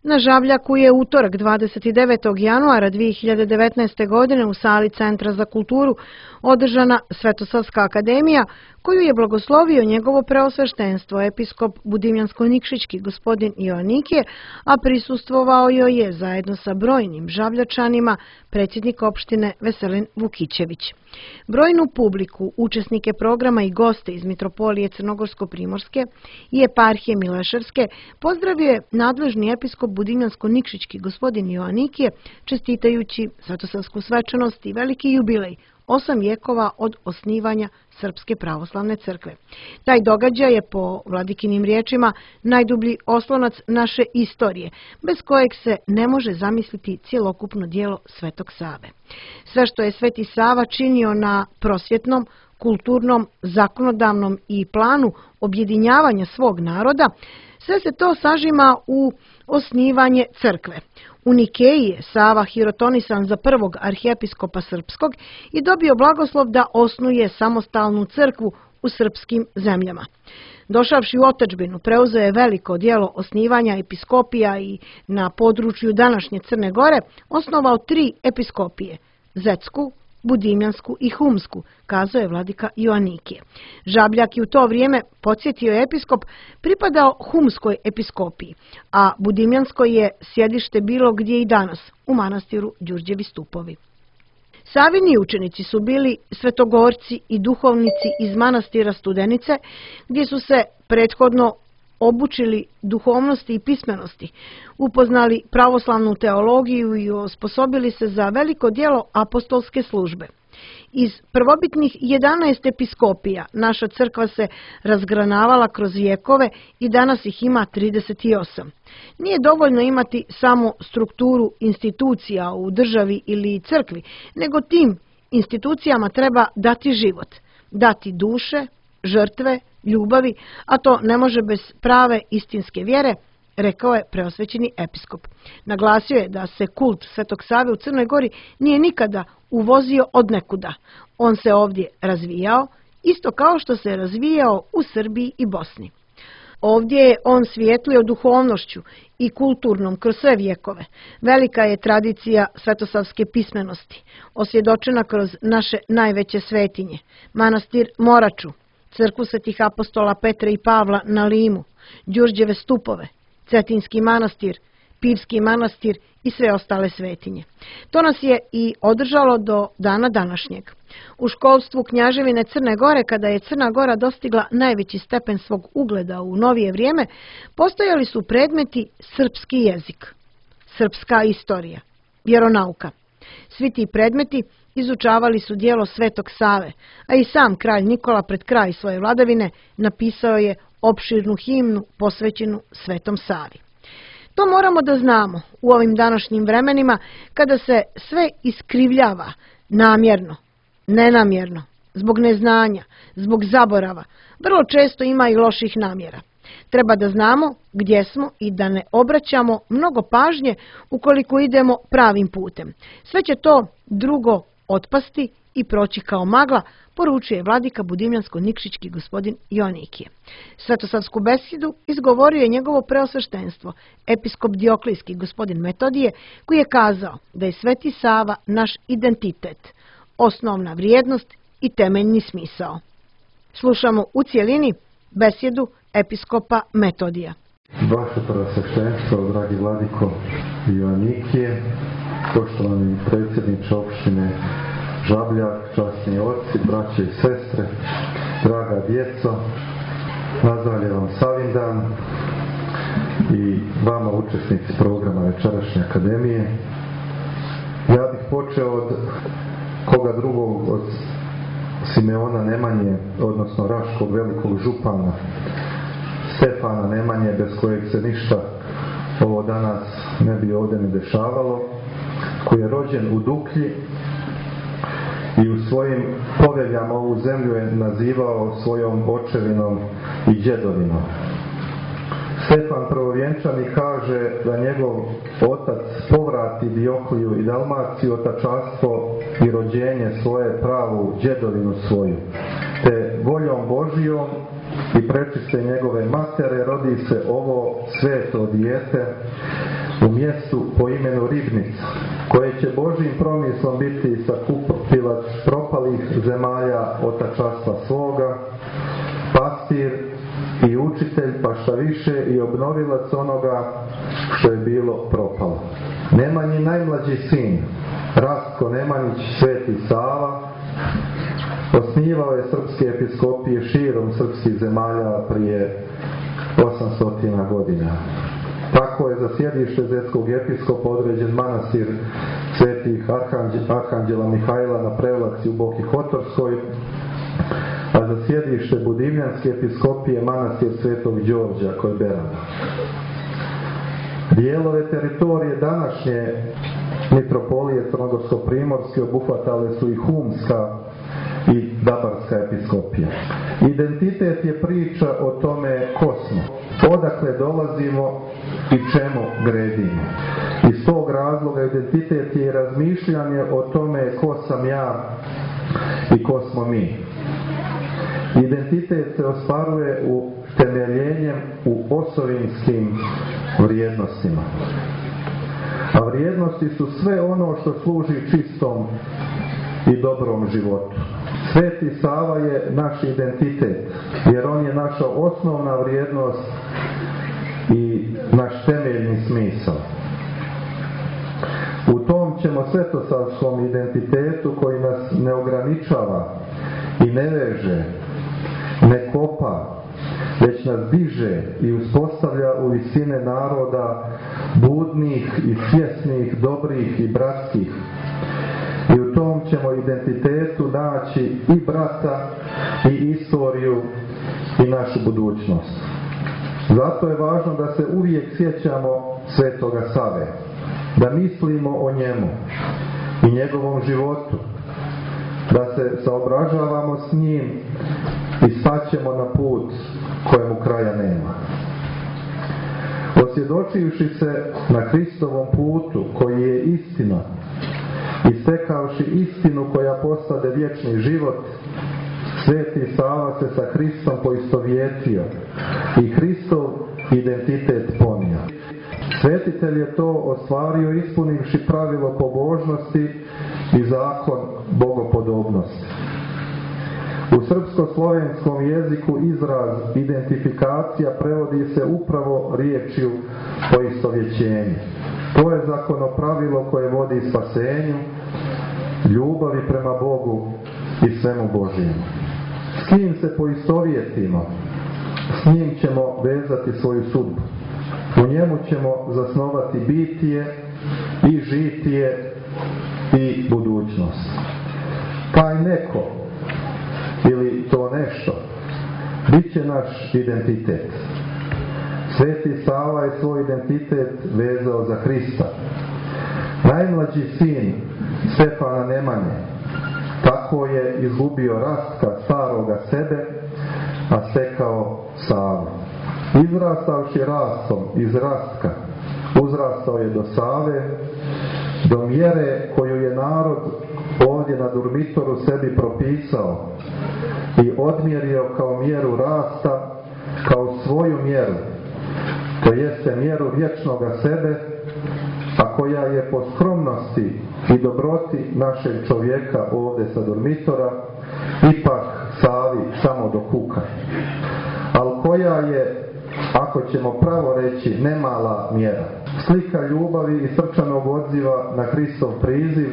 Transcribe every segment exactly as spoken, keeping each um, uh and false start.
Na Žabljaku je utorak dvadeset devetog januara dvije hiljade devetnaeste. godine u sali Centra za kulturu održana Svetosavska akademija, koju je blagoslovio njegovo preosveštenstvo episkop Budimljansko-Nikšićki gospodin Joanikije, a prisustvovao joj je zajedno sa brojnim Žabljačanima predsjednik opštine Veselin Vukićević. Brojnu publiku, učesnike programa i goste iz Mitropolije Crnogorsko-Primorske i eparhije Mileševske pozdravio je nadležni episkop Budimljansko-Nikšićki gospodin Joanikije, čestitajući svetosavsku svečanost i veliki jubilej, osam vjekova od osnivanja Srpske pravoslavne crkve. Taj događaj je, po vladikinim riječima, najdublji oslonac naše istorije, bez kojeg se ne može zamisliti cjelokupno djelo Svetog Save. Sve što je Sveti Sava činio na prosvjetnom, kulturnom, zakonodavnom i planu objedinjavanja svog naroda, sve se to sažima u osnivanje crkve. U Nikeji je Sava hirotonisan za prvog arhijepiskopa srpskog i dobio blagoslov da osnuje samostalnu crkvu u srpskim zemljama. Došavši u otadžbinu, preuzeo je veliko djelo osnivanja episkopija i na području današnje Crne Gore osnovao tri episkopije – Zetsku, Budimljansku i Humsku, kazao je vladika Joanikije. Žabljak je u to vrijeme, podsjetio je episkop, pripadao Humskoj episkopiji, a Budimljanskoj je sjedište bilo gdje i danas, u manastiru Đurđevi Stupovi. Savini učenici su bili svetogorci i duhovnici iz manastira Studenice, gdje su se prethodno obučili duhovnosti i pismenosti, upoznali pravoslavnu teologiju i osposobili se za veliko djelo apostolske službe. Iz prvobitnih jedanaest episkopija naša crkva se razgranavala kroz vjekove i danas ih ima trideset osam. Nije dovoljno imati samo strukturu institucija u državi ili crkvi, nego tim institucijama treba dati život, dati duše, žrtve, ljubavi, a to ne može bez prave istinske vjere, rekao je preosvećeni episkop. Naglasio je da se kult Svetog Save u Crnoj Gori nije nikada uvozio od nekuda. On se ovdje razvijao, isto kao što se razvijao u Srbiji i Bosni. Ovdje je on svijetlio duhovnošću i kulturnom kroz sve vjekove. Velika je tradicija svetosavske pismenosti, osvjedočena kroz naše najveće svetinje, manastir Moraču, crkvu Svetih apostola Petra i Pavla na Limu, Đurđeve Stupove, Cetinski manastir, Pivski manastir i sve ostale svetinje. To nas je i održalo do dana današnjeg. U školstvu Knjaževine Crne Gore, kada je Crna Gora dostigla najveći stepen svog ugleda u novije vrijeme, postojali su predmeti srpski jezik, srpska istorija, vjeronauka. Svi ti predmeti izučavali su djelo Svetog Save, a i sam kralj Nikola pred kraj svoje vladavine napisao je opširnu himnu posvećenu Svetom Savi. To moramo da znamo u ovim današnjim vremenima kada se sve iskrivljava namjerno, nenamjerno, zbog neznanja, zbog zaborava. Vrlo često ima i loših namjera. Treba da znamo gdje smo i da ne obraćamo mnogo pažnje ukoliko idemo pravim putem. Sve će to drugo otpasti i proći kao magla, poručuje vladika Budimljansko-Nikšićki gospodin Joanikije. Svetosavsku besedu izgovorio je njegovo preosveštenstvo, episkop Dioklijski gospodin Metodije, koji je kazao da je Sveti Sava naš identitet, osnovna vrijednost i temeljni smisao. Slušamo u cijelini besjedu episkopa Metodija. Vaše preosveštenstvo, dragi vladiko Joanikije, poštovani predsjedniče opštine Žabljak, časni oci, braće i sestre, draga djeco, nazdravlja vam Savindan i vama učesnici programa Večerašnje akademije. Ja bih počeo od koga drugog, od Simeona Nemanje, odnosno Raškog velikog župana, Stefana Nemanje, bez kojeg se ništa ovo danas ne bi ovdje ne dešavalo, koji je rođen u Duklji i u svojim poveljama ovu zemlju je nazivao svojom očevinom i djedovinom. Stefan Prvovjenčani kaže da njegov otac povrati Diokliju i Dalmaciju, otačanstvo i rođenje svoje, pravu djedovinu svoju, te voljom Božijom i prečiste njegove matere rodi se ovo sveto dijete u mjestu po imenu Ribnica, koje će Božjim promislom biti sakupilac propalih zemalja otačastva svoga, pastir i učitelj, pa šta više i obnovilac onoga što je bilo propalo. Nemanji najmlađi sin, Rastko Nemanjić, Sveti Sava, osnivao je srpske episkopije širom srpskih zemalja prije osamsto godina. Tako je za sjedište zetskog episkopa određen manastir svetih Arhanđela Mihajla na Prevlaci u Boki Kotorskoj, a za sjedište Budivljanske episkopije manastir svetog Đorđa kod Berana. Dijelove teritorije današnje mitropolije Crnogorsko-primorske obuhvatale su i Humska i Dabarska episkopija. Identitet je priča o tome ko smo, odakle dolazimo i čemu gredimo. Iz tog razloga identitet je razmišljanje o tome ko sam ja i ko smo mi. Identitet se ostvaruje u temeljenjem u osovinskim vrijednostima. A vrijednosti su sve ono što služi čistom i dobrom životu. Sveti Sava je naš identitet, jer on je naša osnovna vrijednost i naš temeljni smisao. U tom ćemo svetosavskom identitetu koji nas ne ograničava i ne veže, ne kopa, već nas diže i uspostavlja u visine naroda budnih i svjesnih, dobrih i bratskih. I u tom ćemo identitetu naći i brata, i istoriju, i našu budućnost. Zato je važno da se uvijek sjećamo Svetoga Save, da mislimo o njemu i njegovom životu, da se saobražavamo s njim i staćemo na put kojemu kraja nema. Osvjedočivši se na Hristovom putu koji je istina i stekavši istinu koja postade vječni život, Sveti Sava se sa Hristom poistovjetio i Hristov identitet ponio. Svetitelj je to ostvario ispunivši pravilo pobožnosti i zakon bogopodobnosti. U srpsko-slovenskom jeziku izraz identifikacija prevodi se upravo riječju poistovjećenje. To je zakonopravilo koje vodi spasenju, ljubavi prema Bogu i svemu Božjemu. S kim se poistovjetimo, s njim ćemo vezati svoju sudbu. U njemu ćemo zasnovati bitije i žitije i budućnost. Taj neko ili to nešto bit će naš identitet. Sveti Sava je svoj identitet vezao za Hrista. Najmlađi sin Stefana Nemanje tako je izgubio Rastka staroga sebe, a stekao Savu. Izrastavši rastom iz Rastka, uzrastao je do Save, do mjere koju je narod ovdje na Durmitoru sebi propisao i odmjerio kao mjeru rasta, kao svoju mjeru, to jeste mjeru vječnoga sebe, a koja je po skromnosti i dobroti našeg čovjeka ovdje sa Durmitora ipak Savi samo do kuka, ali koja je, ako ćemo pravo reći, nemala mjera. Slika ljubavi i srčanog odziva na Hristov priziv,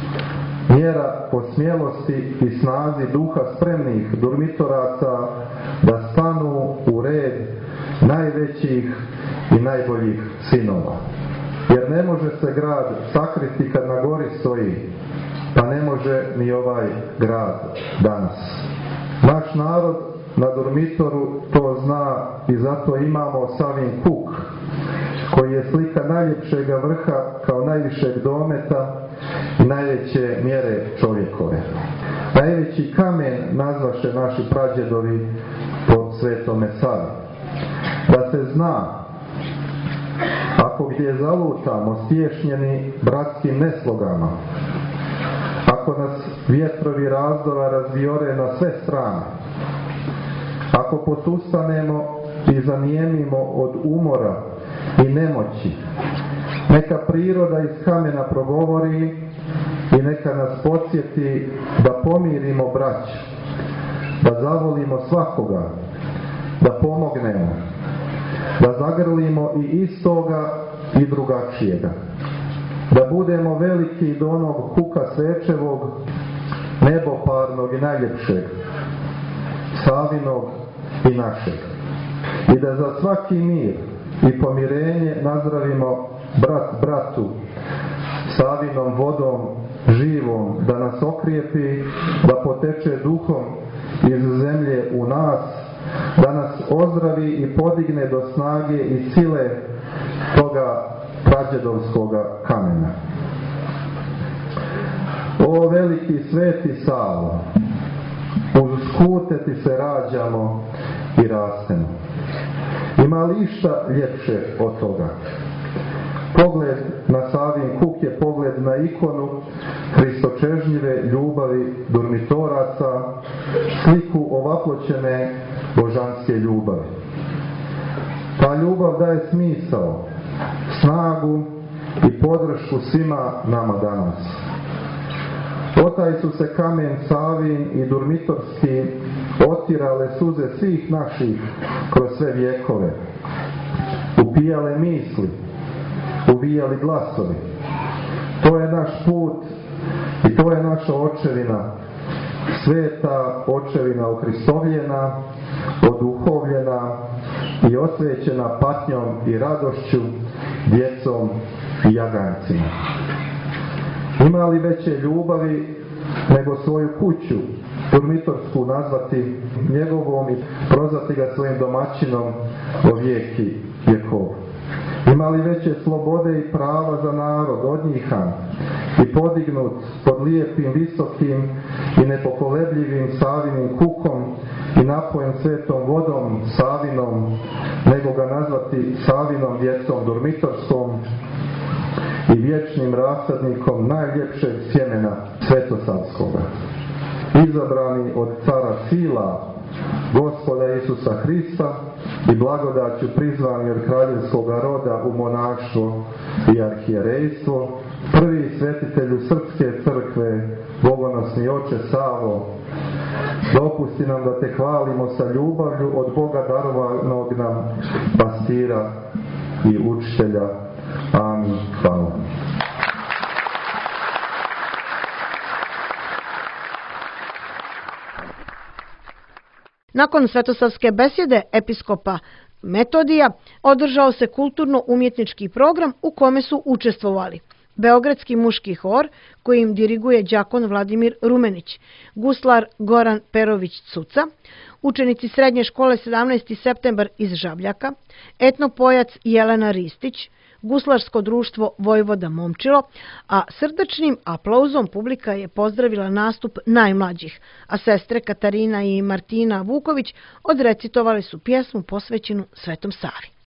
mjera po smjelosti i snazi duha spremnih Durmitoraca da stanu u red najvećih i najboljih sinova. Jer ne može se grad sakriti kad na gori stoji, pa ne može ni ovaj grad danas. Naš narod na Durmitoru to zna i zato imamo Savin kuk, koji je slika najljepšega vrha kao najvišeg dometa i najveće mjere čovjekove. Najveći kamen nazvaše naši prađedovi po Svetome Savi. Da se zna, ako gdje zalutamo stješnjeni bratskim neslogama, ako nas vjetrovi razdora razvijore na sve strane, ako posustanemo i zanijemimo od umora i nemoći, Neka priroda iz kamena progovori i neka nas podsjeti da pomirimo braću, da zavolimo svakoga, da pomognemo, da zagrlimo i istoga i drugačijega, da budemo veliki do onog kuka svečevog, neboparnog i najljepšeg, Savinog i našeg. I da za svaki mir i pomirenje nazdravimo brat bratu Savinom vodom živom, da nas okrijepi, da poteče duhom iz zemlje u nas, da nas ozdravi i podigne do snage i sile toga prađedovskoga kamena. O veliki sveti Savo, uz skute ti se rađamo i rastemo. Ima li išta ljepše od toga? Pogled na Savin kuk je pogled na ikonu hristočežnjive ljubavi dormitoraca, sliku ovaploćene božanske ljubavi. Ta ljubav daje smisao, snagu i podršku svima nama danas. O taj su se kamen Savin i dormitorski otirale suze svih naših kroz sve vjekove, upijale misli, uvijali glasovi. To je naš put i to je naša očevina, sveta očevina uhristovljena, oduhovljena i osvećena patnjom i radošću, djecom i jagancima. Ima li veće ljubavi nego svoju kuću dormitorsku nazvati njegovom i prozvati ga svojim domaćinom o vijeki vjekov? Ima li veće slobode i prava za narod odnjihan i podignut pod lijepim, visokim i nepokolebljivim Savinim kukom i napojen svetom vodom Savinom, nego ga nazvati Savinom djecom dormitorskom i vječnim rasadnikom najljepšeg sjemena svetosavskoga, izabrani od cara sila, Gospoda Isusa Hrista i blagodaću prizvani od kraljevskoga roda u monaštvo i arhijerejstvo, prvi svetitelju Srpske crkve, bogonosni oče Savo, dopusti nam da te hvalimo sa ljubavlju od Boga darovanog nam pastira i učitelja. Amin. Hvala. Nakon svetosavske besjede episkopa Metodija održao se kulturno-umjetnički program u kome su učestvovali Beogradski muški hor, kojim diriguje đakon Vladimir Rumenić, guslar Goran Perović-Cuca, učenici srednje škole sedamnaesti septembar iz Žabljaka, etnopojac Jelena Ristić, guslarsko društvo Vojvoda Momčilo, a srdačnim aplauzom publika je pozdravila nastup najmlađih, a sestre Katarina i Martina Vuković odrecitovali su pjesmu posvećenu Svetom Savi.